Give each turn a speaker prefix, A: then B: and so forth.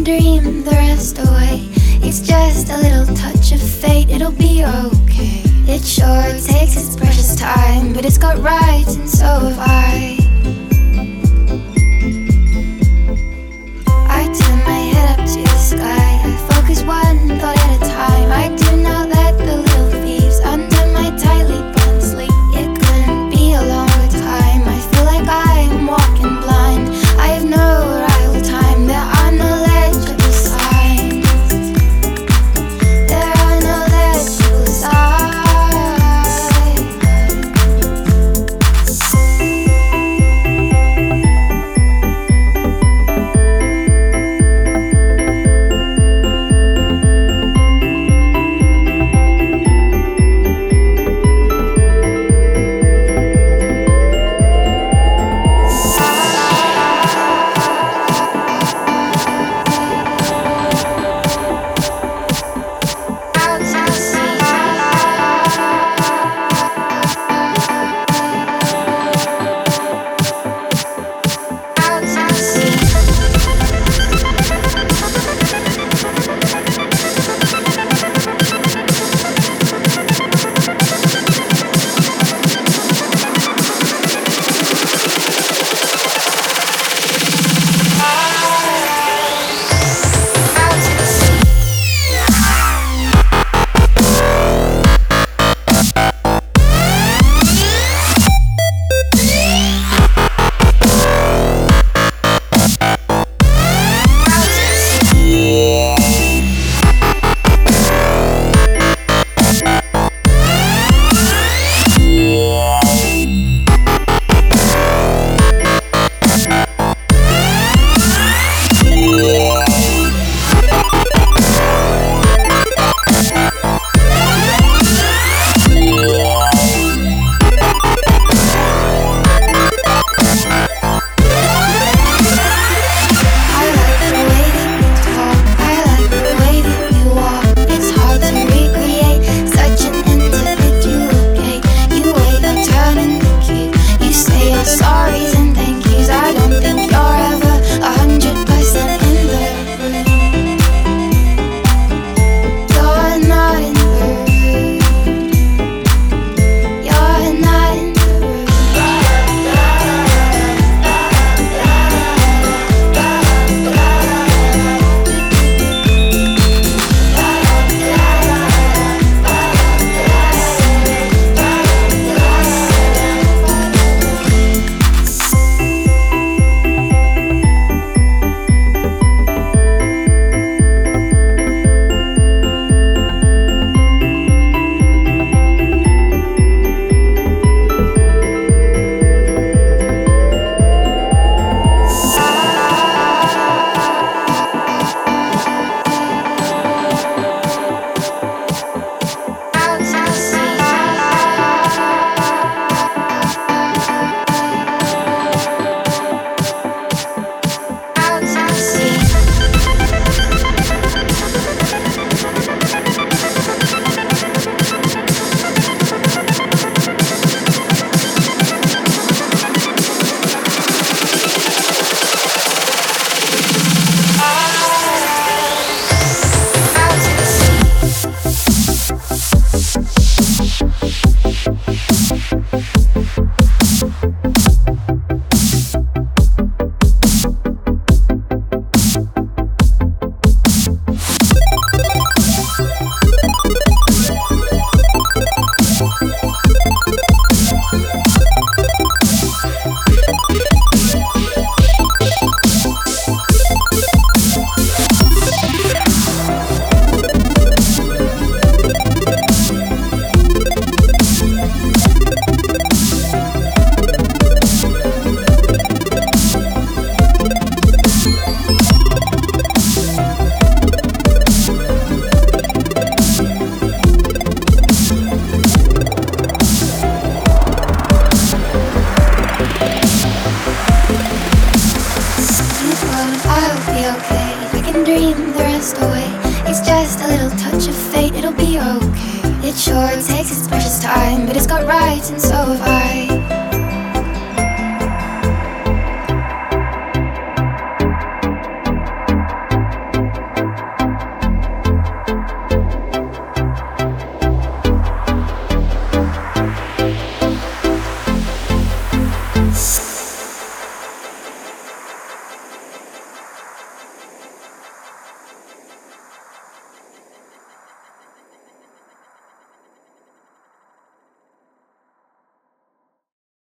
A: can dream the rest away. It's just a little touch of fate, it'll be okay. It sure takes its precious time, but it's got rights and so have I. I turn my head up to the sky, I focus one thought at a time. I do not let the little thieves undo my tightly bound sleep. It couldn't be a longer time, I feel like I'm walking blind. I have no arrival time, there are no legible signs. There are no legible signs.
B: It sure takes its precious time, but it's got rights and so have I.